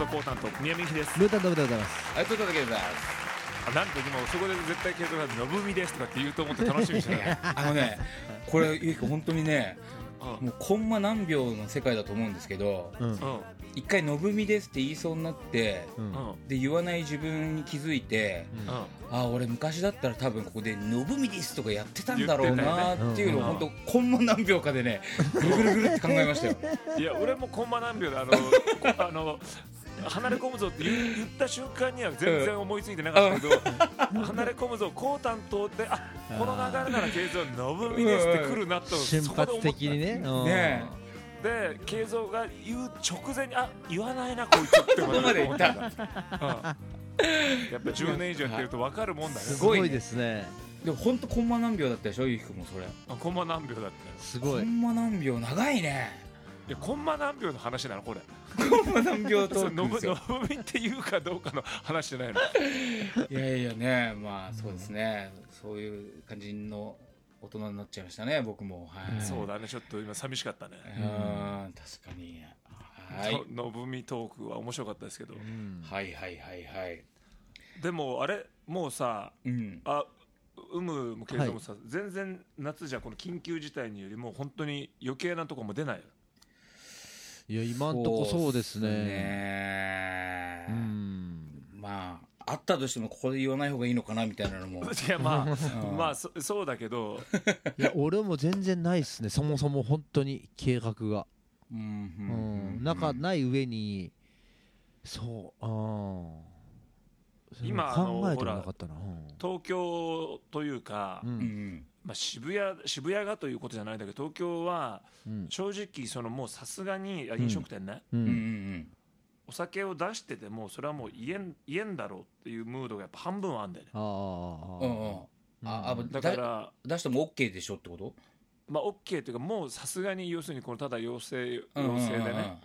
送コータンと宮美です。 ルータンでございます。 はい、ということでございます。 なんと今そこで絶対継続がのぶみですとかって言うと思って楽しみにしてたね、これゆうきくん本当にね、もうコンマ何秒の世界だと思うんですけど、一回のぶみですって言いそうになって、で言わない自分に気づいて、あ、俺昔だったら多分ここでのぶみですとかやってたんだろうなっていうのを本当コンマ何秒かでね、ぐるぐるぐるって考えましたよ。 いや俺もコンマ何秒で離れ込むぞって言った瞬間には全然思いついてなかったけど、離れ込むぞコータンとで、あ、この流れなら慶三のぶみですって来るなと瞬発的にね。 で慶三が言う直前に、あ、言わないなこいつってここまで言った。 やっぱ10年以上やってると分かるもんだね。 すごいですね。 でも本当コンマ何秒だったでしょ、ゆうきくんもそれ。 コンマ何秒だったすごい。 コンマ何秒長いね。 いやコンマ何秒の話なのこれ。 コンマ何秒とのぶみっていうかどうかの話じゃないの。 いやいやね、まあそうですね、そういう感じの大人になっちゃいましたね、僕も。はい、 そうだね、ちょっと今寂しかったね。 確かに。はい、 のぶみトークは面白かったですけど、 はいはいはいはい。 でもあれもうさ、有無も慶三もさ、全然夏じゃこの緊急事態によりも本当に余計なとこも出ないよ。 いや今んとこそうですね。 まああったとしてもここで言わない方がいいのかなみたいなのも。 いやまあまあそうだけど、 いや俺も全然ないっすね、そもそも本当に計画がない上に、そう今考えてもなかったな。 東京というか、渋谷がということじゃないんだけど、東京は正直そのもうさすがに飲食店ね、お酒を出しててもそれはもう言えんだろうっていうムードがやっぱ半分はあるんだよね。だから出しても OK でしょってこと？ まあ OK というか、もうさすがに要するにこのただ要請でね、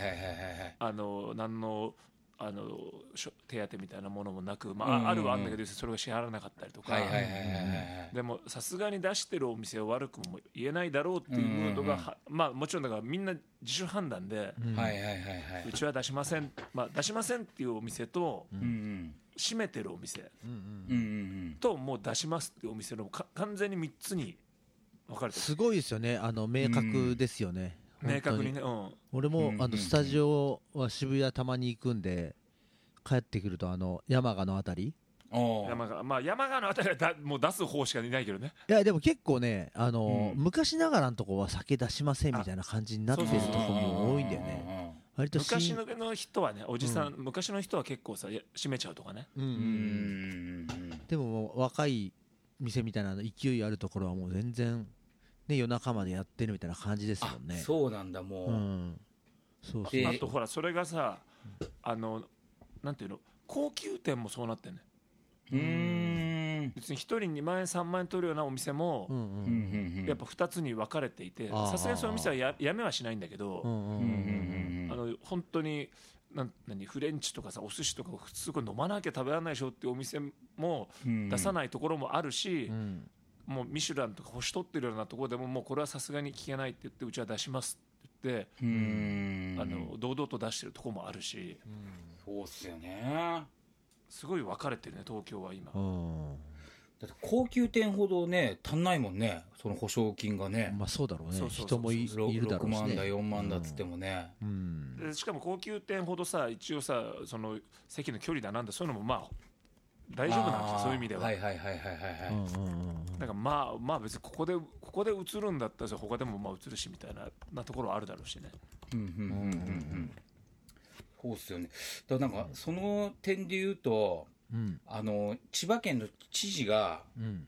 何の手当みたいなものもなく、あるはあるんだけどそれが支払わなかったりとか、でもさすがに出してるお店を悪くも言えないだろうっていうムードが、まあもちろんだからみんな自主判断で、うちは出しません、出しませんっていうお店と、閉めてるお店ともう出しますっていうお店の完全に3つに分かれてる。 すごいですよね、明確ですよね。 明確にね。 俺もスタジオは渋谷たまに行くんで、帰ってくると山鹿のあたり、 山鹿のあたりはもう出す方しかいないけどね。 いやでも結構ね、昔ながらのとこは酒出しませんみたいな感じになってるとこも多いんだよね。割と昔の人はね、おじさん、昔の人は結構さ閉めちゃうとかね。 でも若い店みたいな勢いあるところはもう全然ね、夜中までやってるみたいな感じですもんね。 そうなんだ、もう。 そうそう。あとほらそれがさ、なんていうの、高級店もそうなってんね。別に1人2万円3万円取るようなお店もやっぱ2つに分かれていて、さすがにその店はやめはしないんだけど、本当にフレンチとかさ、お寿司とか普通これ飲まなきゃ食べられないでしょっていうお店も出さないところもあるし、もうミシュランとか星取ってるようなところでももうこれはさすがに聞けないって言って、うちは出しますって言って堂々と出してるところもあるし、 そうっすよね。 すごい分かれてるね東京は今。 だって高級店ほどね足んないもんね、その保証金がね。 まあそうだろうね、人もいるだろうしね。6 万だ4万だっつってもね。 しかも高級店ほどさ、一応さ、その席の距離だなんだそういうのもまあ大丈夫なんですよ、そういう意味では。だからまあ別にここで映るんだったら他でもまあ映るしみたいなところはあるだろうしね。 そうっすよね。だからなんかその点で言うと、千葉県の知事が、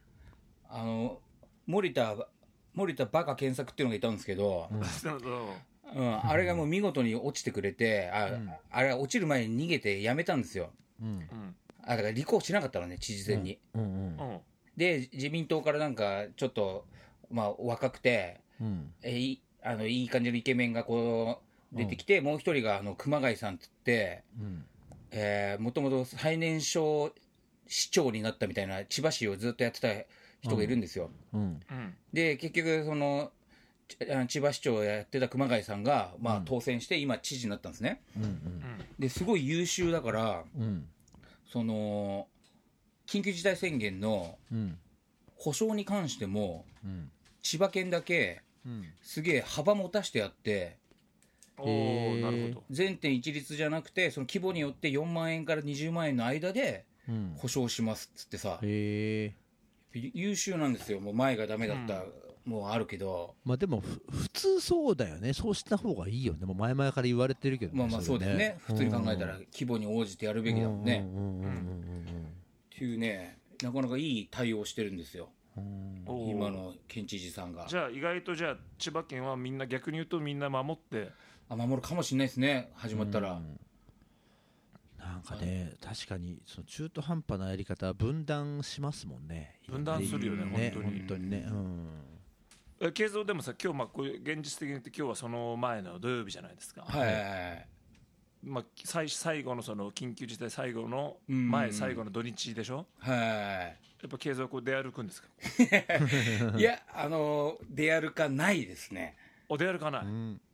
森田バカ検索っていうのがいたんですけど、あれがもう見事に落ちてくれて、あれ落ちる前に逃げてやめたんですよ。だから立候補しなかったのね、知事選に。で自民党からなんかちょっと若くて、いい感じのイケメンがこう出てきて、もう一人が熊谷さんって言って、もともと最年少市長になったみたいな千葉市をずっとやってた人がいるんですよ。で結局その千葉市長をやってた熊谷さんが、当選して今知事になったんですね。 ですごい優秀だから、その緊急事態宣言の補償に関しても、千葉県だけすげえ幅持たしてやって、 なるほど。 全店一律じゃなくて、その規模によって4万円から20万円の間で保証しますっつってさ、優秀なんですよ。もう前がダメだった、もうあるけど、 まあでも普通そうだよね。そうした方がいいよね。もう前々から言われてるけど、 まあまあそうだよね。普通に考えたら規模に応じてやるべきだもんね。っていうね、なかなかいい対応してるんですよ、今の県知事さんが。 じゃあ意外とじゃあ千葉県はみんな、逆に言うとみんな守って、 守るかもしれないですね、始まったら。 なんかね、確かにその中途半端なやり方は分断しますもんね。 分断するよね、本当にね。 慶三でもさ、今日こういう現実的に言って今日はその前の土曜日じゃないですか。まあ、最後のその緊急事態最後の最後の土日でしょ。やっぱ慶三こう出歩くんですか？ いや、出歩かないですね。 出歩かない。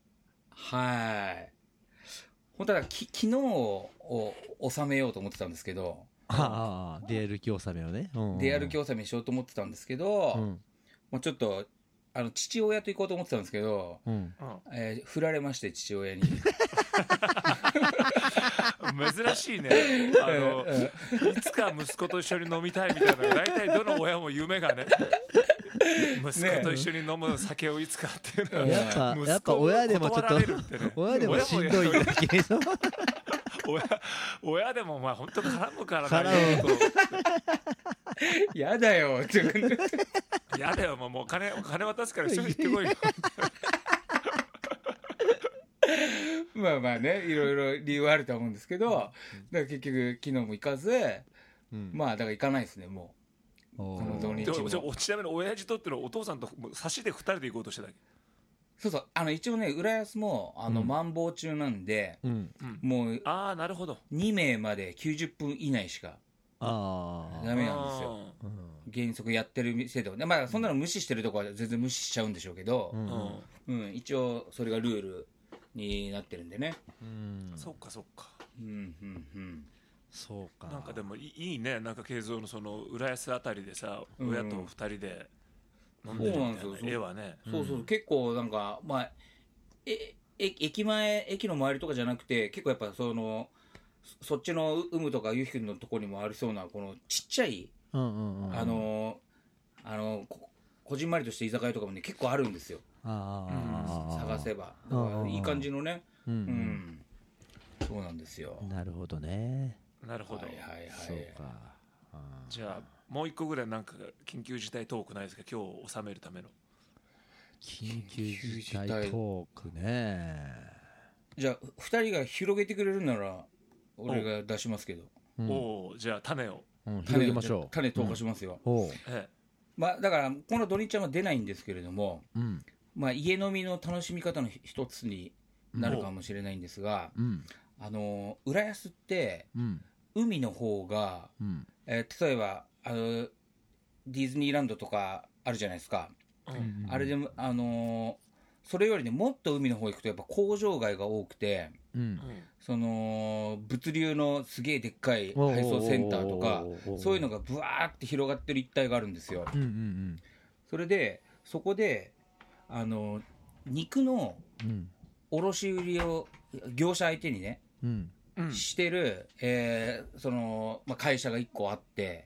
本当は昨日を収めようと思ってたんですけど、 出歩き納めをね、 出歩き納めしようと思ってたんですけど、もうちょっと父親と行こうと思ってたんですけど、振られまして、父親に。 珍しいね。いつか息子と一緒に飲みたいみたいな、大体どの親も夢がね、息子と一緒に飲む酒をいつかっていうのは、 やっぱ親でもちょっと、親でもしんどいんだけど、 親でもまあ本当絡むからね。 やだよってやだよ、もう金渡すからすぐ行ってこいよ。 まあまあね、いろいろ理由はあると思うんですけど、だから結局昨日も行かず、まあだから行かないですね、もう。この土日も。 ちなみに親父とってのお父さんと差しで2人で行こうとしてたっけ？ そうそう、一応ね、浦安もマンボウ中なんで、もうなるほど、 2名まで90分以内しかダメなんですよ。原則やってる店でもね、まあそんなの無視してるとこは全然無視しちゃうんでしょうけど、一応それがルールになってるんでね。 そっか。 そうか。 なんかでもいいね、なんか慶三のその浦安あたりでさ、親と2人で飲んでるみたいな絵はね。 そう結構なんかまあ駅の周りとかじゃなくて、結構やっぱそっちの有無とかゆひくんのとこにもありそうなこのちっちゃいこじんまりとした居酒屋とかもね結構あるんですよ。探せばいい感じのね。そうなんですよ。 なるほどね。 なるほど。 そうか。 じゃあもう一個ぐらいなんか緊急事態トークないですか、今日収めるための。 緊急事態トークね。 じゃあ2人が広げてくれるなら俺が出しますけど。 じゃあ種を広げましょう。 種投下しますよ。まあだからこの土日は出ないんですけれども、まあ家飲みの楽しみ方の一つになるかもしれないんですが、浦安って海の方が、例えばディズニーランドとかあるじゃないですか。あれでもそれよりねもっと海の方行くとやっぱ工場街が多くて、その物流のすげえでっかい配送センターとかそういうのがブワーって広がってる一帯があるんですよ。それでそこで肉の卸売りを業者相手にね、してる、会社が1個あって、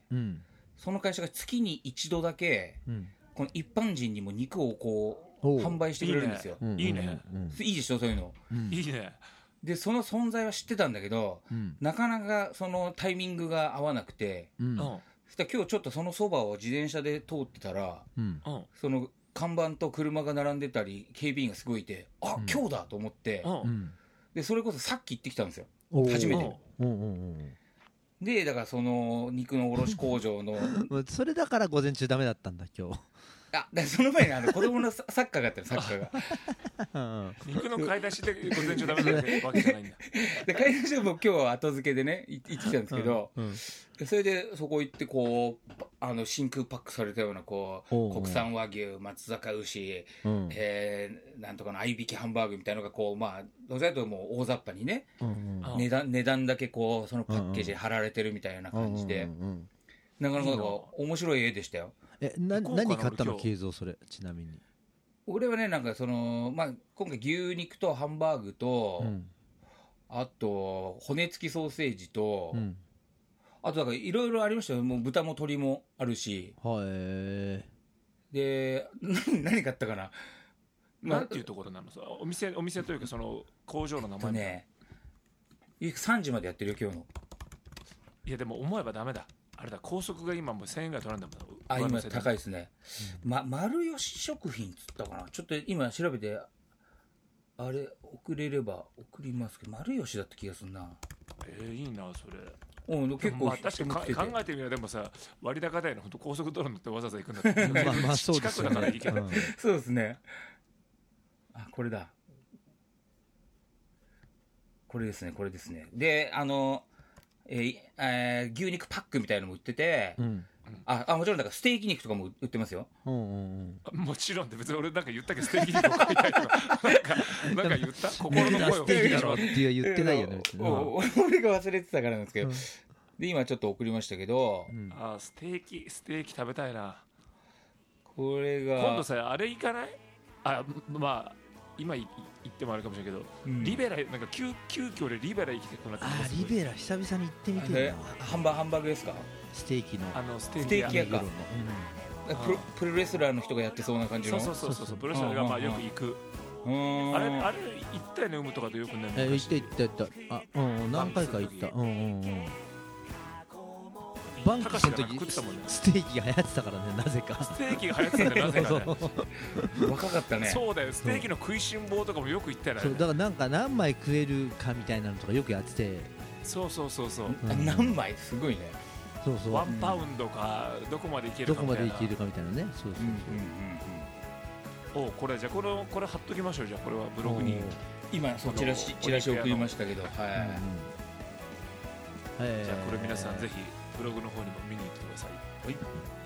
その会社が月に一度だけ、この一般人にも肉をこう販売してくれるんですよ。 いいね。 いいでしょそういうの。 いいね。 でその存在は知ってたんだけど、なかなかそのタイミングが合わなくて、そしたら今日ちょっとそのそばを自転車で通ってたら、その看板と車が並んでたり警備員がすごいいて、今日だと思って、でそれこそさっき行ってきたんですよ、初めて。でだからその肉の卸工場のそれだから午前中ダメだったんだ今日。 でその前に子供のサッカーがあったの、サッカーが肉の買い出しで午前中ダメだってわけじゃないんだ。 で買い出しは僕今日後付けでね行ってきたんですけど、それでそこ行ってこう真空パックされたようなこう国産和牛、松阪牛、なんとかの合いびきハンバーグみたいなのがこうどちらかというともう大雑把にね、値段だけこうそのパッケージで貼られてるみたいな感じで、なかなか面白い絵でしたよ。 何買ったの慶三、それちなみに。 俺はねなんか今回牛肉とハンバーグと、あと骨付きソーセージと、あとだからいろいろありましたよ。もう豚も鶏もあるし。で何買ったかな。 なんていうところなの？お店というかその工場の名前ね。3時までやってるよ今日の。 いやでも思えばダメだ。あれだ、高速が今もう1000円ぐらい取らんだもん。 今高いですね。丸吉食品っつったかな。ちょっと今調べてあれ送れれば送りますけど、丸吉だった気がするな。 いいなそれ。 結構確かに考えてみればでもさ、割高だよね。本当高速道路乗ってわざわざ行くんだって。 そうです近くだからいいけど。 そうですね。これだ。これですね、これですね。で牛肉パックみたいなのも売ってて、もちろんだからステーキ肉とかも売ってますよ。 もちろんって別に俺なんか言ったけどステーキ肉を買いたいとかなんか言った心の声をステーキだろって言ってないよね。 俺が忘れてたからなんですけど、で今ちょっと送りましたけど、 ステーキ食べたいな。 これが今度さあれ行かない？今言ってもあるかもしれないけど、リベラなんか急遽でリベラ行きたくなってます。 リベラ久々に行ってみてるな。 ハンバーグですか？ ステーキのステーキ屋か。プロレスラーの人がやってそうな感じの。 そうプロレスラーがよく行く。あれ行ったよね、海とかでよくね。 行った。何回か行った。バンクスの時ステーキが流行ってたからね、なぜか。 ステーキが流行ってたね、なぜかね。 若かったね。 そうだよ、ステーキの食いしん坊とかもよく言ったよね。 だからなんか何枚食えるかみたいなのとかよくやってて。 そう。 何枚すごいね。 ワンパウンドかどこまでいけるかみたいな。 ね。 これじゃこれ貼っときましょう。じゃあこれはブログに今チラシ送りましたけど、じゃあこれ皆さんぜひブログの方にも見に行ってください。